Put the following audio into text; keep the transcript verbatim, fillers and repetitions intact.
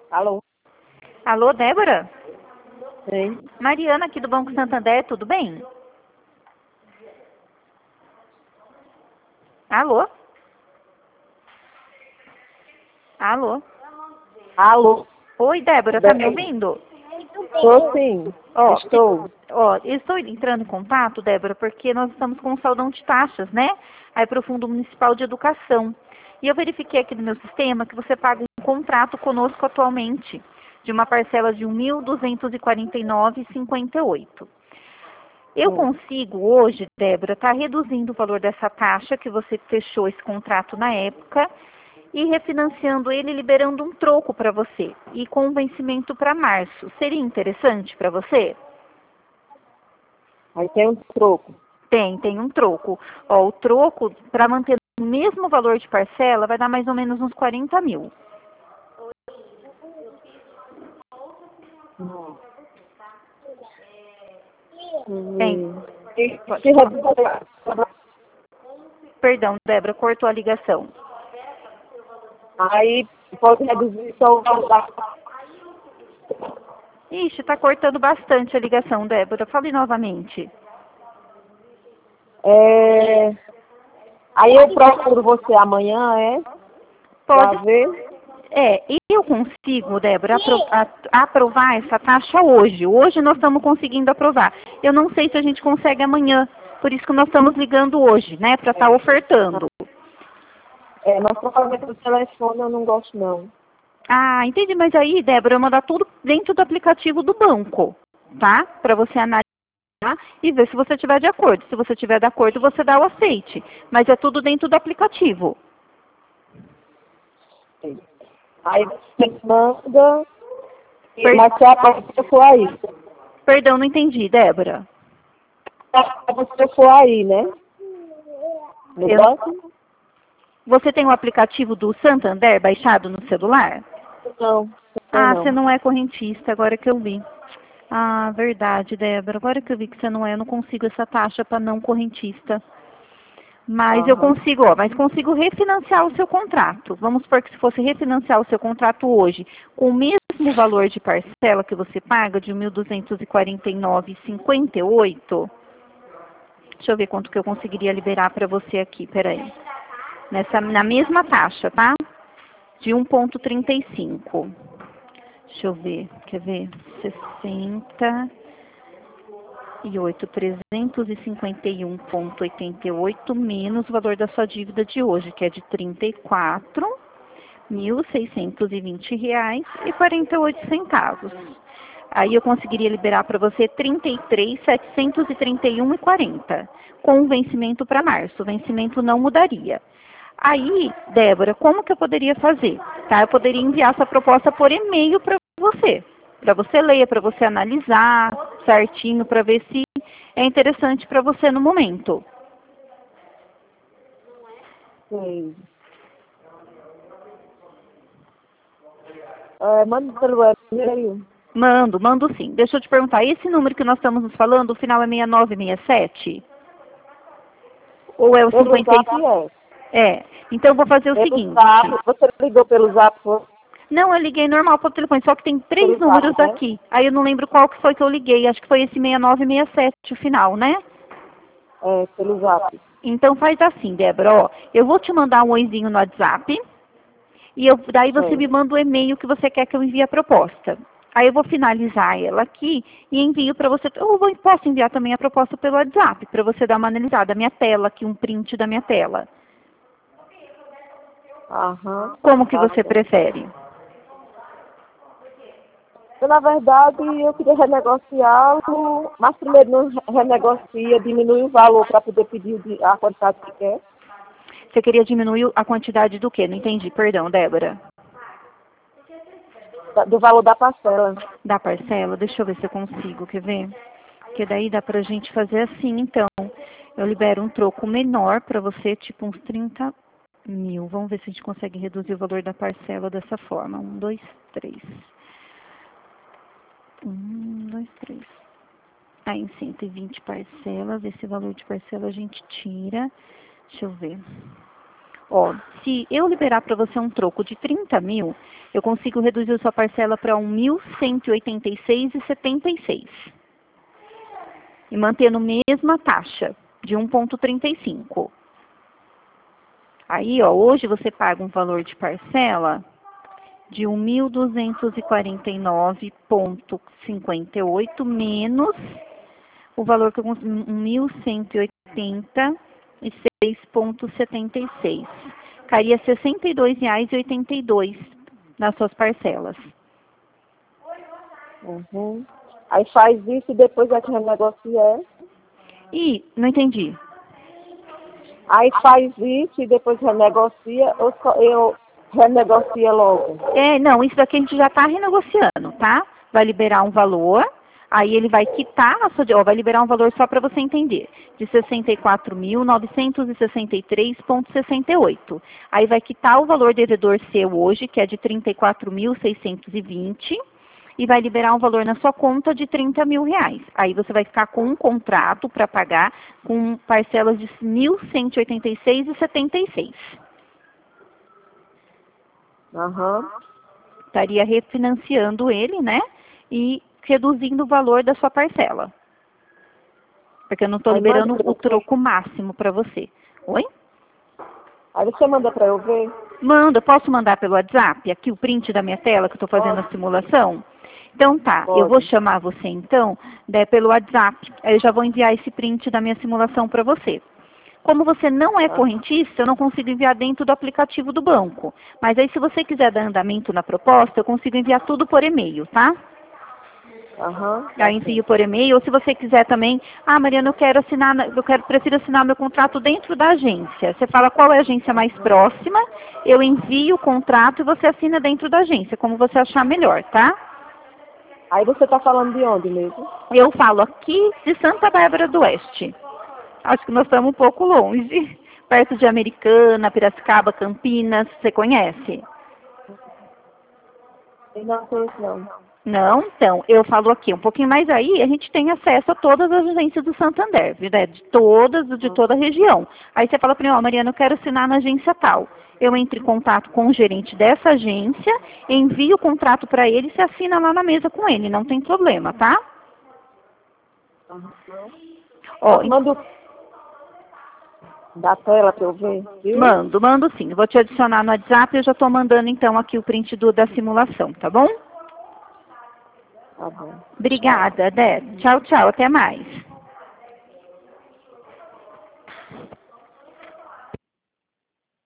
Alô? Alô, Débora? Sim. Mariana aqui do Banco Santander, tudo bem? Alô? Alô? Alô? Oi, Débora, tá me ouvindo? Estou sim. Ó, Estou. ó, eu estou entrando em contato, Débora, porque nós estamos com um saldão de taxas, né? Aí para o Fundo Municipal de Educação. E eu verifiquei aqui no meu sistema que você paga um contrato conosco atualmente, de uma parcela de mil duzentos e quarenta e nove reais e cinquenta e oito centavos. Eu Sim. consigo hoje, Débora, estar reduzindo o valor dessa taxa que você fechou esse contrato na época e refinanciando ele, liberando um troco para você e com vencimento para março. Seria interessante para você? Aí tem um troco. Tem, tem um troco. Ó, o troco, para manter o mesmo valor de parcela, vai dar mais ou menos uns quarenta mil. Hum. Tem. Hum. E se reduzir- Perdão, Débora, cortou a ligação. Aí pode reduzir só o valor da... Ixi, tá cortando bastante a ligação, Débora. Fale novamente. É... Aí eu procuro você amanhã, é? Pra Pode. ver. É, eu consigo, Débora, apro a- aprovar essa taxa hoje. Hoje nós estamos conseguindo aprovar. Eu não sei se a gente consegue amanhã. Por isso que nós estamos ligando hoje, né? Para estar ofertando. É, mas pra fazer pelo telefone eu não gosto não. Ah, entendi. Mas aí, Débora, eu vou mandar tudo dentro do aplicativo do banco, tá? Para você analisar e ver se você estiver de acordo. Se você estiver de acordo, você dá o aceite. Mas é tudo dentro do aplicativo. Aí você manda, Per mas se a pessoa for aí. Perdão, não entendi, Débora. Se a pessoa for aí, né? No Eu... banco? Você tem o aplicativo do Santander baixado no celular? Não, tem Ah, você não. não é correntista, agora que eu vi. Ah, verdade, Débora. Agora que eu vi que você não é, eu não consigo essa taxa para não correntista. Mas eu Aham. consigo, ó, mas consigo refinanciar o seu contrato. Vamos supor que se fosse refinanciar o seu contrato hoje, com o mesmo valor de parcela que você paga, de mil duzentos e quarenta e nove reais e cinquenta e oito centavos, deixa eu ver quanto que eu conseguiria liberar para você aqui, peraí. Nessa, na mesma taxa, tá? De um vírgula trinta e cinco. Deixa eu ver, quer ver? sessenta e oito, trezentos e cinquenta e um vírgula oitenta e oito menos o valor da sua dívida de hoje, que é de trinta e quatro mil seiscentos e vinte reais e quarenta e oito centavos. Aí eu conseguiria liberar para você trinta e três mil setecentos e trinta e um e quarenta, com o vencimento para março. O vencimento não mudaria. Aí, Débora, como que eu poderia fazer? Tá? Eu poderia enviar essa proposta por e-mail para você, para você ler, para você analisar certinho, para ver se é interessante para você no momento. Sim. É, manda pelo e-mail. Mando, mando sim. Deixa eu te perguntar, esse número que nós estamos nos falando, o final é seis nove seis sete? Ou é o Pelo cinquenta e zap cinco? é. É. Então eu vou fazer o Pelo seguinte. zap. Você ligou pelo zap, foi? Não, eu liguei normal para o telefone, só que tem três Pelo zap, números né? aqui. Aí eu não lembro qual que foi que eu liguei. Acho que foi esse seis nove seis sete o final, né? É, pelo zap. Então faz assim, Débora, ó. Eu vou te mandar um oizinho no WhatsApp. E eu, daí você É. me manda o e-mail que você quer que eu envie a proposta. Aí eu vou finalizar ela aqui e envio para você. Eu vou- posso enviar também a proposta pelo WhatsApp, para você dar uma analisada. A minha tela aqui, um print da minha tela. Aham. Como que Tá você certo. prefere? Eu, na verdade, eu queria renegociá-lo, mas primeiro não re- renegocia, diminui o valor para poder pedir o di- a quantidade que quer, Você queria diminuir a quantidade do quê? Não entendi, perdão, Débora. da- do valor da parcela. Da parcela? Deixa eu ver se eu consigo, quer ver? Porque daí dá pra gente fazer assim, então. Eu libero um troco menor pra você, tipo uns trinta mil. Vamos ver se a gente consegue reduzir o valor da parcela dessa forma. Um, dois, três. Um, dois, três. Aí em cento e vinte parcelas, esse valor de parcela a gente tira. Deixa eu ver. Ó, se eu liberar para você um troco de trinta mil, eu consigo reduzir a sua parcela para mil cento e oitenta e seis reais e setenta e seis centavos. E mantendo a mesma taxa, de um vírgula trinta e cinco. Aí, ó, hoje você paga um valor de parcela de mil duzentos e quarenta e nove vírgula cinquenta e oito menos o valor que eu consegui, mil cento e oitenta e seis vírgula setenta e seis. Ficaria sessenta e dois reais e oitenta e dois centavos nas suas parcelas. Uhum. Aí faz isso e depois é que renegocia. E, não entendi. Aí faz isso e depois renegocia, ou só eu renegocia logo? É, não, isso daqui a gente já está renegociando, tá? Vai liberar um valor, aí ele vai quitar a sua, ó, vai liberar um valor só para você entender, de sessenta e quatro mil novecentos e sessenta e três vírgula sessenta e oito. Aí vai quitar o valor devedor seu hoje, que é de trinta e quatro mil seiscentos e vinte, e vai liberar um valor na sua conta de trinta mil reais. Aí você vai ficar com um contrato para pagar com parcelas de mil cento e oitenta e seis reais e setenta e seis centavos. Aham. Estaria refinanciando ele, né? E reduzindo o valor da sua parcela. Porque eu não estou Aí liberando manda pra o eu ver. troco máximo para você. Oi? Aí você manda para eu ver? Manda, posso mandar pelo WhatsApp? Aqui o print da minha tela que eu estou fazendo Pode. a simulação? Então tá, Pode. eu vou chamar você então, né, pelo WhatsApp. Aí eu já vou enviar esse print da minha simulação para você. Como você não é correntista, eu não consigo enviar dentro do aplicativo do banco. Mas aí se você quiser dar andamento na proposta, eu consigo enviar tudo por e-mail, tá? Aham. Aí envio por e-mail, ou se você quiser também, ah, Mariana, eu quero assinar, na- eu quero, prefiro assinar meu contrato dentro da agência. Você fala qual é a agência mais próxima, eu envio o contrato e você assina dentro da agência, como você achar melhor, tá? Aí você está falando de onde mesmo? Eu falo aqui de Santa Bárbara do Oeste. Acho que nós estamos um pouco longe, perto de Americana, Piracicaba, Campinas, você conhece? Eu não conheço não. Não, então, eu falo aqui, um pouquinho mais aí, a gente tem acesso a todas as agências do Santander, né, de todas, de toda a região. Aí você fala para mim, ó, Mariana, eu quero assinar na agência tal. Eu entro em contato com o gerente dessa agência, envio o contrato para ele e você assina lá na mesa com ele, não tem problema, tá? Ó, Manda da tela para eu ver, viu? mando, mando sim. Vou te adicionar no WhatsApp e eu já estou mandando então aqui o print do, da simulação, tá bom? Tá bom. Obrigada, Dé. Tchau, tchau, até mais.